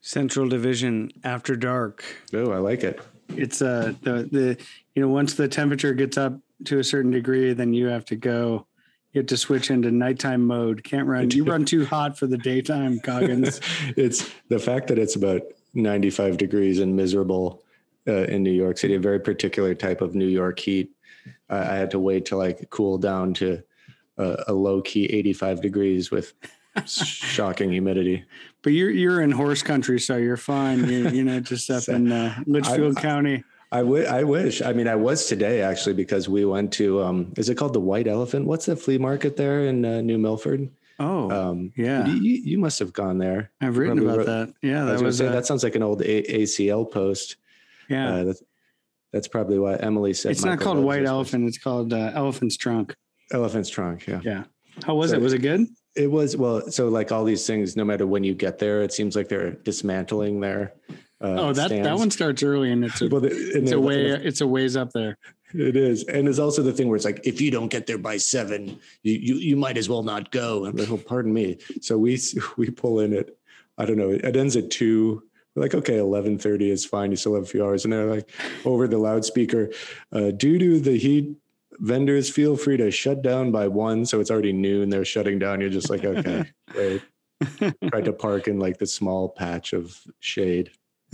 Central Division After Dark. Oh, I like it. It's the once the temperature gets up to a certain degree, then you have to go. You have to switch into nighttime mode. Can't run. You run too hot for the daytime, Goggins. It's the fact that it's about 95 degrees and miserable in New York City, a very particular type of New York heat. I had to wait till like cool down to a low key 85 degrees with shocking humidity. But you're in horse country, so you're fine. You're just up in Litchfield County. I wish. I mean, I was today actually because we went to is it called the White Elephant? What's the flea market there in New Milford? Oh, yeah. You must have gone there. I've written about that. Yeah, that sounds like an old ACL post. Yeah, that's probably why Emily said it's not called White Elephant. It's called Elephant's Trunk. Elephant's Trunk. Yeah. Yeah. How was it? Was it good? It was. Well, so like all these things, no matter when you get there, it seems like they're dismantling their. That one starts early, and it's a ways up there. It is, and it's also the thing where it's like if you don't get there by 7, you might as well not go. I'm like, oh, pardon me. So we pull in at, I don't know, it ends at 2. We're like, okay, 11:30 is fine. You still have a few hours, and they're like over the loudspeaker, due to the heat, vendors feel free to shut down by 1. So it's already noon. They're shutting down. You're just like, okay, great. Tried to park in like the small patch of shade.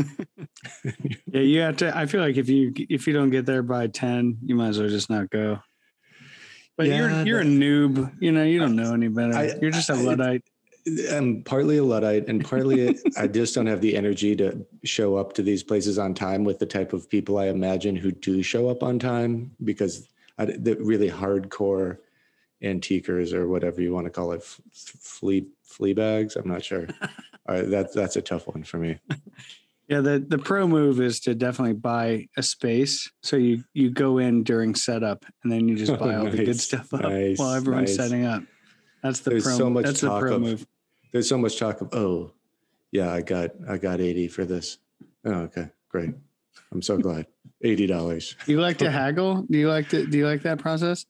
Yeah, you have to. I feel like if you don't get there by 10, you might as well just not go. But you're a noob. You don't know any better. You're just a Luddite. I'm partly a Luddite, and partly I just don't have the energy to show up to these places on time with the type of people I imagine who do show up on time, because the really hardcore antiquers or whatever you want to call it, flea bags. I'm not sure. That's a tough one for me. Yeah, the pro move is to definitely buy a space. So you go in during setup, and then you just buy all the good stuff up while everyone's setting up. That's the pro move. There's so much talk of, I got 80 for this. Oh, okay, great. I'm so glad. $80. You like to haggle? Do you like that process?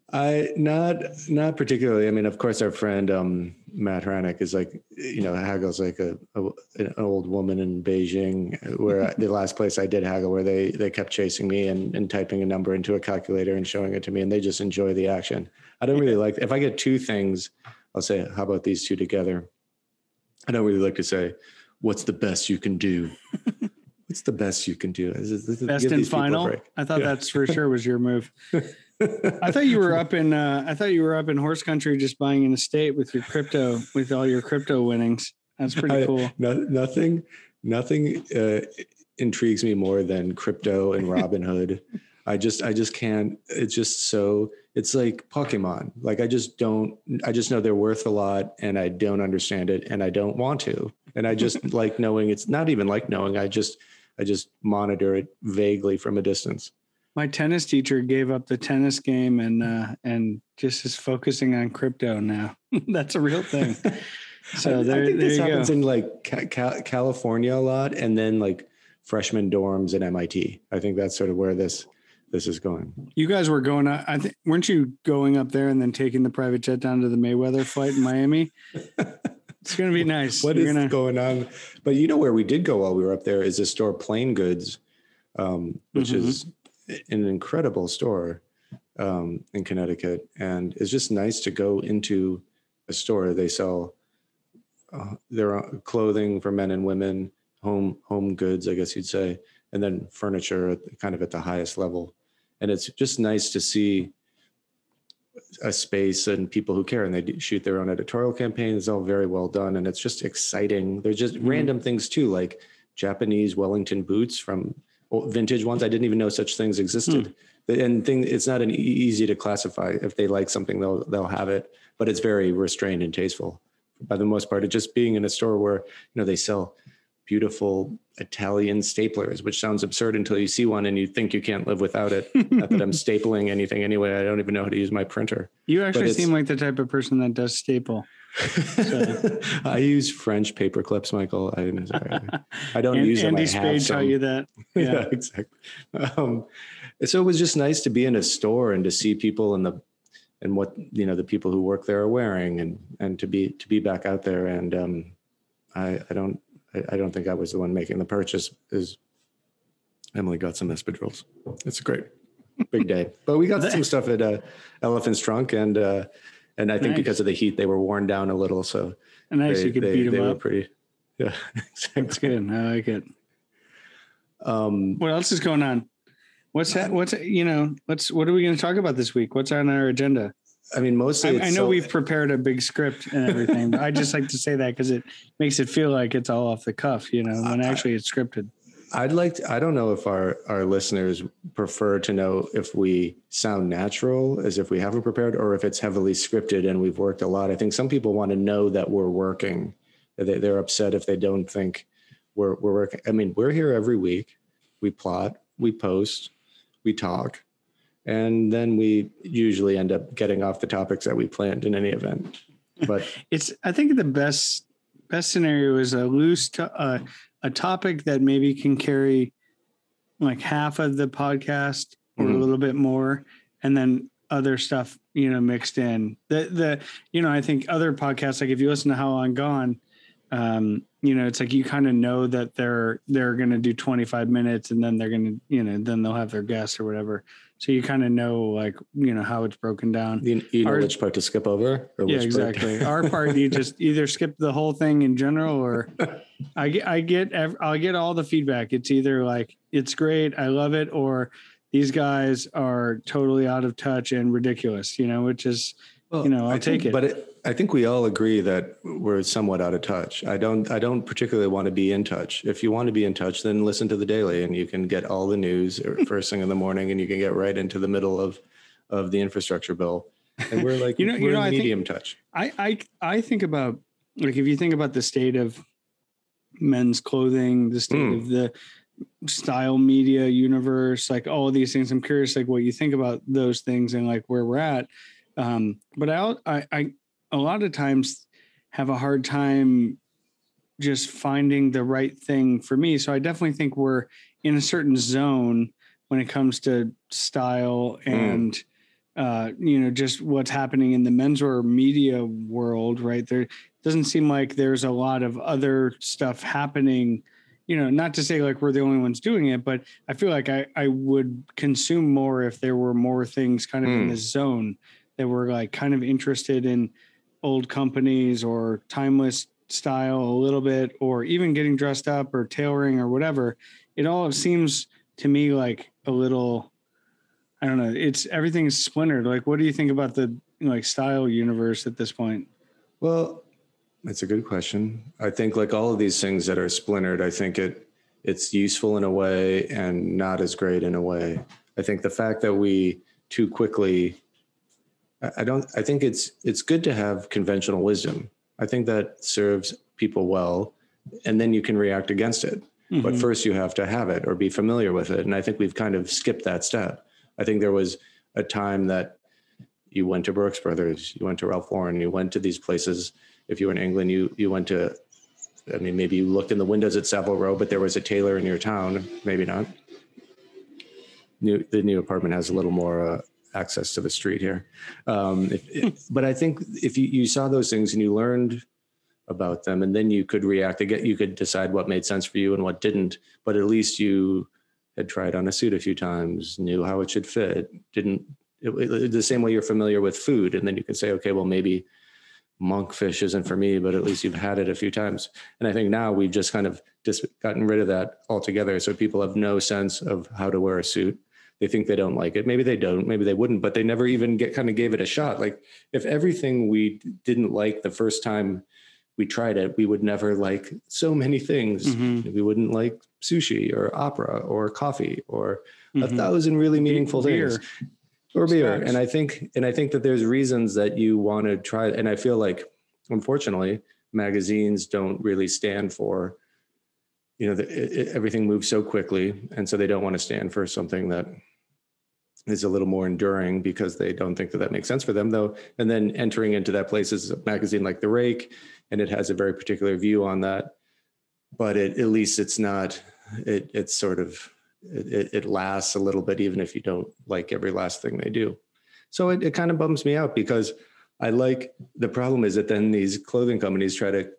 Not particularly. I mean, of course, our friend Matt Hranick is like, haggles like an old woman in Beijing, where the last place I did haggle, where they kept chasing me and typing a number into a calculator and showing it to me, and they just enjoy the action. I don't really like, if I get 2 things, I'll say, how about these 2 together? I don't really like to say, what's the best you can do? What's the best you can do? Best and final. I thought that's for sure was your move. I thought you were up in horse country, just buying an estate with with all your crypto winnings. That's pretty cool. Nothing intrigues me more than crypto and Robinhood. I just can't. It's like Pokemon. Like I just know they're worth a lot, and I don't understand it, and I don't want to. And I just like knowing. It's not even like knowing. I just monitor it vaguely from a distance. My tennis teacher gave up the tennis game and just is focusing on crypto now. That's a real thing. So I think this happens in like California a lot, and then like freshman dorms at MIT. I think that's sort of where this is going. You guys were going up, I think, weren't you going up there and then taking the private jet down to the Mayweather flight in Miami? It's going to be nice. What is going on? But where we did go while we were up there is a store, Plain Goods, which is an incredible store in Connecticut. And it's just nice to go into a store. They sell their clothing for men and women, home goods, I guess you'd say, and then furniture kind of at the highest level. And it's just nice to see a space and people who care, and they shoot their own editorial campaigns. It's all very well done, and it's just exciting. There's just random things too, like Japanese Wellington boots from vintage ones. I didn't even know such things existed. It's not easy to classify. If they like something, they'll have it, but it's very restrained and tasteful. By the most part, it just being in a store where they sell beautiful Italian staplers, which sounds absurd until you see one and you think you can't live without it. Not that I'm stapling anything anyway. I don't even know how to use my printer. You actually seem like the type of person that does staple. So. I use French paper clips, Michael. I don't use them. Andy Spade taught you that. Yeah, exactly. So it was just nice to be in a store and to see people and what the people who work there are wearing, and to be back out there. And I I don't think I was the one making the purchase. Is Emily got some espadrilles. It's a great big day, but we got some stuff at Elephant's Trunk, and I think because of the heat, they were worn down a little. So you could beat them up. They were pretty, yeah. Exactly. That's good. I like it. What else is going on? What are we going to talk about this week? What's on our agenda? I mean, mostly I know we've prepared a big script and everything, but I just like to say that because it makes it feel like it's all off the cuff, when actually it's scripted. I don't know if our listeners prefer to know if we sound natural as if we haven't prepared, or if it's heavily scripted and we've worked a lot. I think some people want to know that we're working. They're upset if they don't think we're working. I mean, we're here every week. We plot, we post, we talk, and then we usually end up getting off the topics that we planned in any event. But I think the best scenario is a loose, a topic that maybe can carry like half of the podcast or a little bit more, and then other stuff, mixed in. I think other podcasts, like if you listen to How Long Gone, it's like you kind of know that they're going to do 25 minutes and then they're going to, then they'll have their guests or whatever. So you kind of know, like, how it's broken down. You know which part to skip over? Yeah, exactly. Our part, you just either skip the whole thing in general, or I'll get all the feedback. It's either like, it's great, I love it, or these guys are totally out of touch and ridiculous, which is, I'll take it. But I think we all agree that we're somewhat out of touch. I don't particularly want to be in touch. If you want to be in touch, then listen to The Daily, and you can get all the news first thing in the morning, and you can get right into the middle of the infrastructure bill. And we're like, we're in medium touch. I think about, like, if you think about the state of men's clothing, the state of the style media universe, like all of these things, I'm curious, like, what you think about those things and like where we're at. But I a lot of times have a hard time just finding the right thing for me. So I definitely think we're in a certain zone when it comes to style and, just what's happening in the menswear media world, right? There doesn't seem like there's a lot of other stuff happening, not to say like we're the only ones doing it, but I feel like I would consume more if there were more things kind of in this zone that were like kind of interested in old companies or timeless style a little bit, or even getting dressed up or tailoring or whatever. It all seems to me like a little, I don't know, everything's splintered. Like, what do you think about the style universe at this point? Well, that's a good question. I think like all of these things that are splintered, I think it's useful in a way and not as great in a way. I think the fact that we too quickly, I think it's good to have conventional wisdom. I think that serves people well, and then you can react against it. Mm-hmm. But first you have to have it or be familiar with it. And I think we've kind of skipped that step. I think there was a time that you went to Brooks Brothers, you went to Ralph Lauren, you went to these places. If you were in England, you went to, maybe you looked in the windows at Savile Row, but there was a tailor in your town. Maybe not. The new apartment has a little more access to the street here. But I think if you saw those things and you learned about them, and then you could react again, you could decide what made sense for you and what didn't, but at least you had tried on a suit a few times, knew how it should fit, the same way you're familiar with food. And then you can say, okay, well, maybe monkfish isn't for me, but at least you've had it a few times. And I think now we've just kind of gotten rid of that altogether. So people have no sense of how to wear a suit. They think they don't like it. Maybe they don't, maybe they wouldn't, but they never even gave it a shot. Like if everything we didn't like the first time we tried it, we would never like so many things. Mm-hmm. We wouldn't like sushi or opera or coffee or 1,000 really meaningful things. Or beer. And I think that there's reasons that you want to try. And I feel like, unfortunately, magazines don't really stand for, everything moves so quickly. And so they don't want to stand for something that is a little more enduring because they don't think that makes sense for them, though. And then entering into that place is a magazine like The Rake, and it has a very particular view on that. But at least it's not, it's sort of, it lasts a little bit, even if you don't like every last thing they do. So it kind of bums me out because the problem is that then these clothing companies try to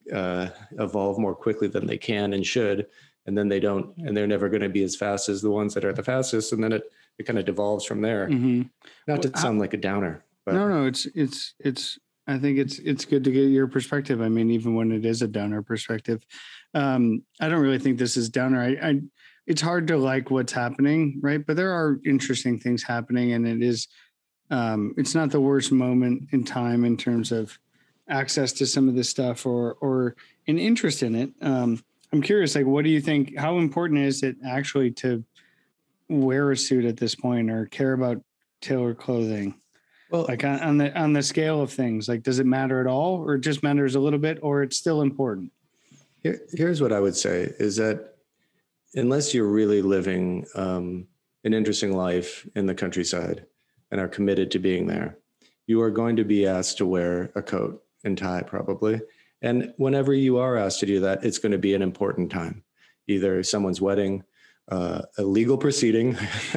evolve more quickly than they can and should. And then they don't, and they're never going to be as fast as the ones that are the fastest. And then it kind of devolves from there. Mm-hmm. Not to sound like a downer, but no, it's, I think it's good to get your perspective. I mean, even when it is a downer perspective, I don't really think this is downer. It's hard to like what's happening, right? But there are interesting things happening, and it is, it's not the worst moment in time in terms of access to some of this stuff or an interest in it. I'm curious, like, what do you think? How important is it actually to wear a suit at this point or care about tailored clothing? Well, like on the scale of things, like, does it matter at all, or it just matters a little bit, or it's still important? Here's what I would say is that unless you're really living an interesting life in the countryside and are committed to being there, you are going to be asked to wear a coat and tie probably. And whenever you are asked to do that, it's going to be an important time, either someone's wedding, a legal proceeding,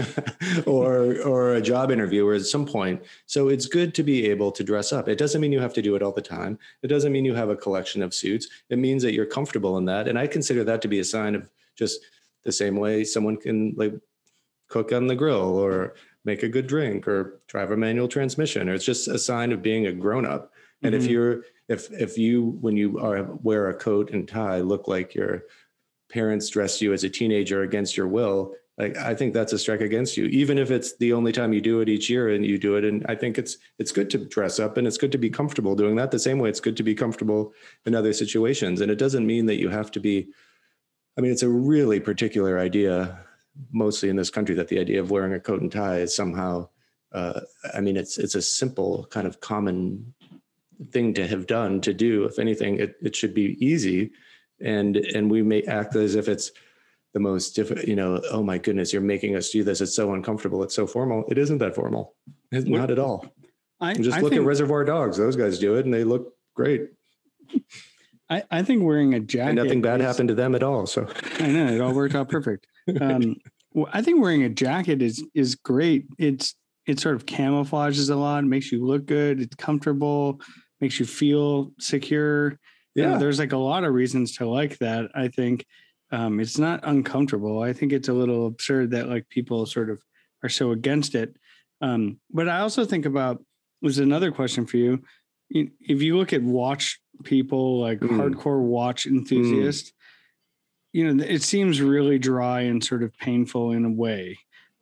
or a job interview, or at some point. So it's good to be able to dress up. It doesn't mean you have to do it all the time. It doesn't mean you have a collection of suits. It means that you're comfortable in that. And I consider that to be a sign of just the same way someone can like cook on the grill or make a good drink or drive a manual transmission, or it's just a sign of being a grown-up. And mm-hmm. if you, when you wear a coat and tie, look like your parents dressed you as a teenager against your will, like, I think that's a strike against you, even if it's the only time you do it each year and you do it. And I think it's good to dress up, and it's good to be comfortable doing that the same way it's good to be comfortable in other situations. And it doesn't mean that you have to be, I mean, it's a really particular idea, mostly in this country, that the idea of wearing a coat and tie is somehow, I mean, it's a simple kind of common thing to have done, to do. If anything, it should be easy. And we may act as if it's the most difficult, oh my goodness, you're making us do this. It's so uncomfortable. It's so formal. It isn't that formal. It's not at all. Just look at Reservoir Dogs. Those guys do it and they look great. I think wearing a jacket, and nothing bad happened to them at all. So I know it all worked out perfect. I think wearing a jacket is great. It sort of camouflages a lot, makes you look good. It's comfortable, makes you feel secure. Yeah. There's like a lot of reasons to like that. I think it's not uncomfortable. I think it's a little absurd that like people sort of are so against it. But I also think about, was another question for you. If you look at watch people, like hardcore watch enthusiasts, it seems really dry and sort of painful in a way.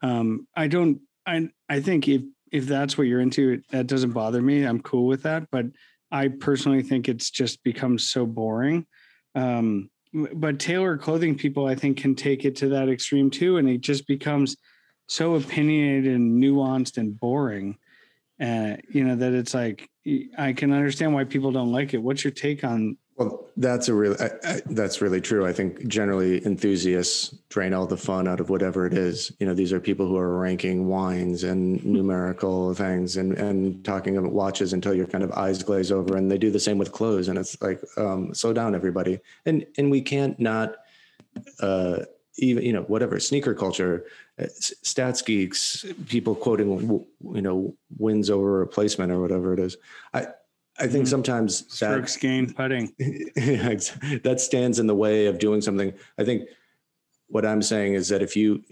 I think if that's what you're into, that doesn't bother me. I'm cool with that. But I personally think it's just become so boring. But tailored clothing people, I think, can take it to that extreme too. And it just becomes so opinionated and nuanced and boring, that it's like, I can understand why people don't like it. What's your take on? Well, that's really true. I think generally enthusiasts drain all the fun out of whatever it is. These are people who are ranking wines and numerical things and talking about watches until your kind of eyes glaze over, and they do the same with clothes. And it's like, slow down, everybody. And we can't not, even, whatever, sneaker culture, stats geeks, people quoting, wins over replacement or whatever it is. I think sometimes strokes gained putting, that stands in the way of doing something. I think what I'm saying is that if you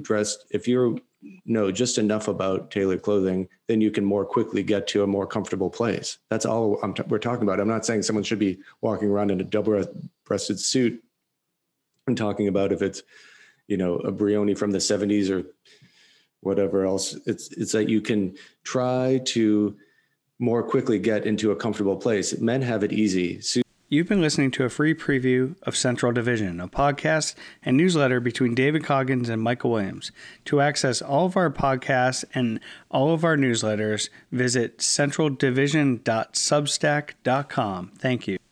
know just enough about tailored clothing, then you can more quickly get to a more comfortable place. That's all we're talking about. I'm not saying someone should be walking around in a double-breasted suit and talking about if it's, a Brioni from the 70s or whatever else. It's that you can try to more quickly get into a comfortable place. Men have it easy. You've been listening to a free preview of Central Division, a podcast and newsletter between David Coggins and Michael Williams. To access all of our podcasts and all of our newsletters, visit centraldivision.substack.com. Thank you.